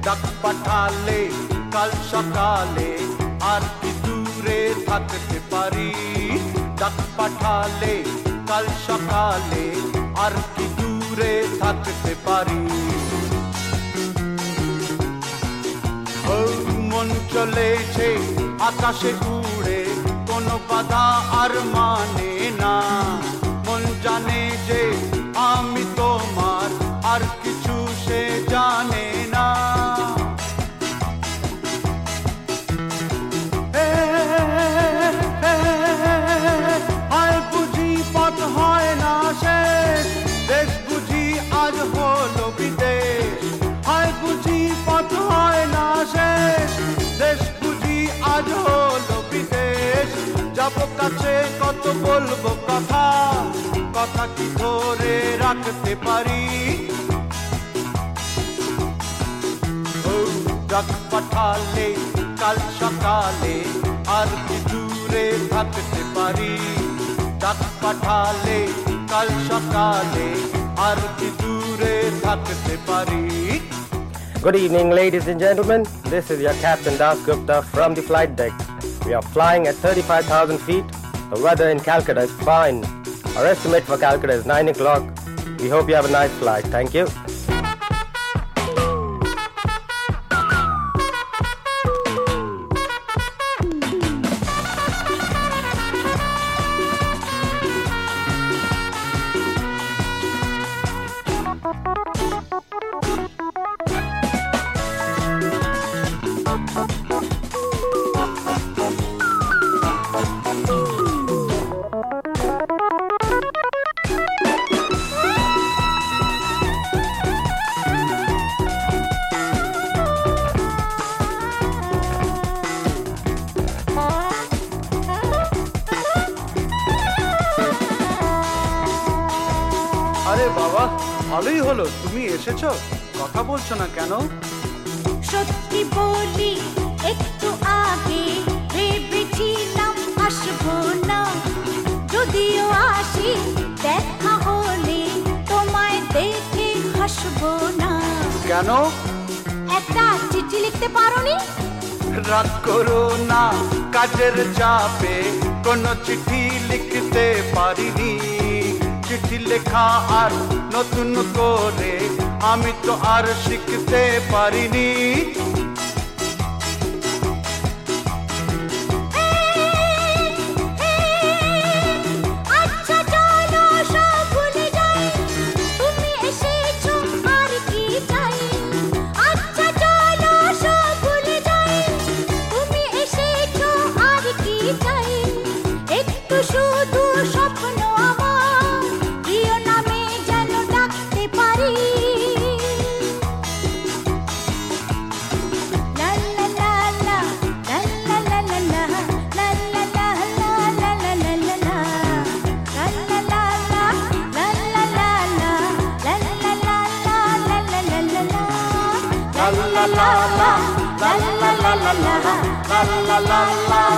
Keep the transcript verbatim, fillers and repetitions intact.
ডাক পাঠালে কাল সকালে আর কি দূরে থাকতে পারি ডাক পাঠালে কাল সকালে আর কি দূরে থাকতে পারি ও মন চলেছে আকাশে উড়ে কোনো বাধা আর মানে না মন জানে যে আমি তোমার আর কিছু সে জানে না আর বুঝি পথ হয় না শেষ দেশ বুঝি আজ হলো বিদেশ আর বুঝি পথ হয় না শেষ দেশ বুঝি আজ হলো বিদেশ যাবো কাছে কত বলবো কথা কথা কি ধরে রাখতে পারি ও ডাক পাঠালে কাল সকালে আর কি দূরে থাকতে পারি ডাক পাঠালে কাল সকালে আর কি দূরে থাকতে পারি Good evening, ladies and gentlemen. This is your Captain Das Gupta from the flight deck. We are flying at thirty-five thousand feet. The weather in Calcutta is fine. Our estimate for Calcutta is nine o'clock. We hope you have a nice flight. Thank you. আরে বাবা ভালোই হলো তুমি এসেছো কথা বলছো না কেন সত্যি বলি একটু আগে ভেবেছিলাম আসবো না যদিও আসি দেখা হলে তোমায় দেখে হাসবো না কেন একটা চিঠি লিখতে পারোনি রাগ করো না কাজের চাপে কোনো চিঠি লিখতে পারিনি চিঠি লেখা আর নতুন করে আমি তো আর শিখতে পারিনি আচ্ছা চলো সব ভুলে যাই তুমি এসেছো আর কি চাই আচ্ছা চলো সব ভুলে যাই তুমি এসেছো আর কি চাই একটু শুধু স্বপ্ন আমার প্রিয় নামে যেন ডাকতে পারি লা লা লা লা লা লা লা লা লা লা লা লা লা লা লা লা la la la la la la la la la la la la la la